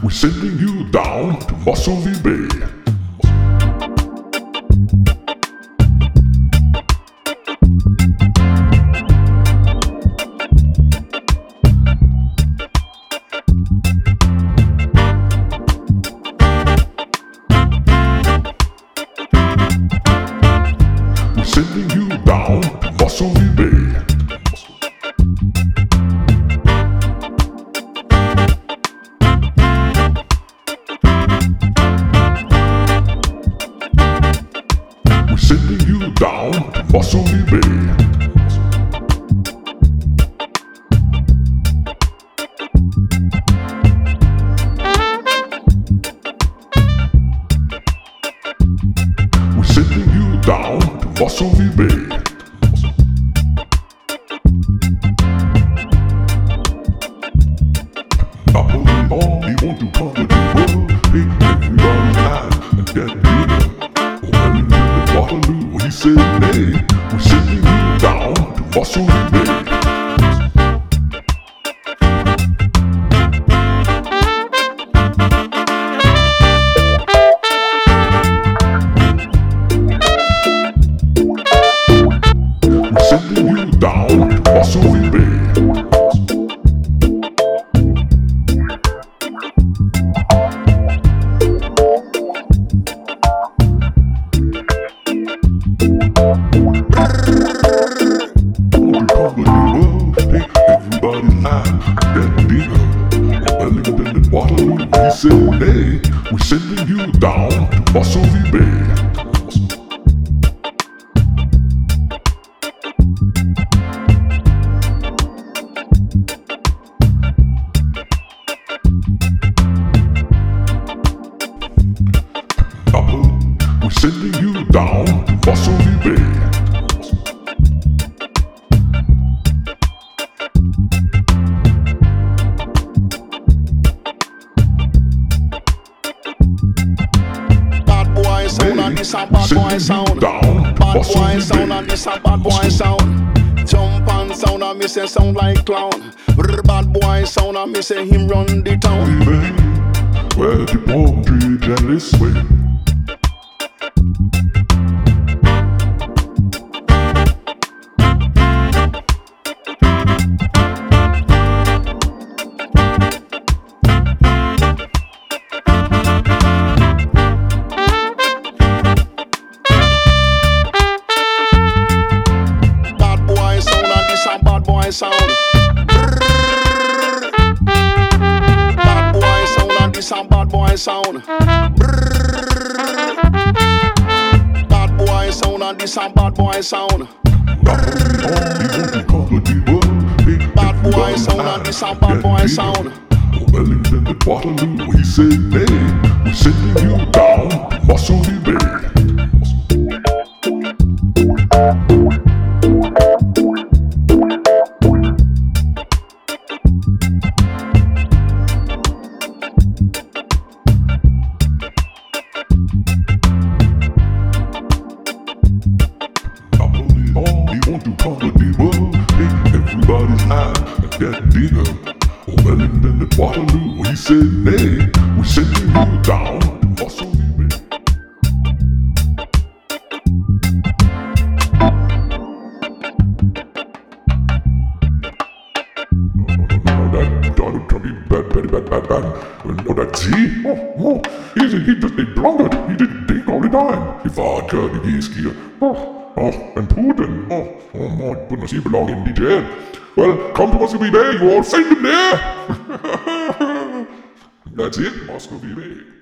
We're sending you down to Muscovy Bay. We're sending you down to Muscovy Bay. We're sending you down to Muscovy Bay. We're sending you down to Muscovy Bay. Now moving on, we want to conquer the world. Hey, everybody's high and get bigger. Oh, Wellington and Waterloo, he said nay. We're sending you down to Muscovy Bay. We're sending you down to Muscovy Bay. Everybody's high, get bigger. Wellington and Waterloo, he said nay. We're sending you down to Muscovy Bay. We're sending you down to Muscovy Bay. Bad boy sound and this a bad boy sound. Bad boy sound and this a bad boy sound. Jump and sound and me say sound like clown. Bad boy sound and me say him run the town. Where the palm tree jealous way. Bad boy sound and this a bad boy sound. Bad boy sound and this a bad boy sound. Bad boy sound and this a bad boy sound. Bad boy sound and this a bad boy sound. Wellington and Waterloo, he said nay. We're sending you down to Muscovy Bay. We want to conquer the world. Hey, everybody's high and get bigger. Wellington and Waterloo, he said nay. We're sending you down to Muscovy Bay. That Donald Trump, he bad. No, that Z? He just ain't blundered. He didn't think all the time. He vodka, the whiskey. And Putin. Oh my goodness, he belong in the jail. Well, come to Muscovy Bay, you all safe in there. That's it, Muscovy Bay.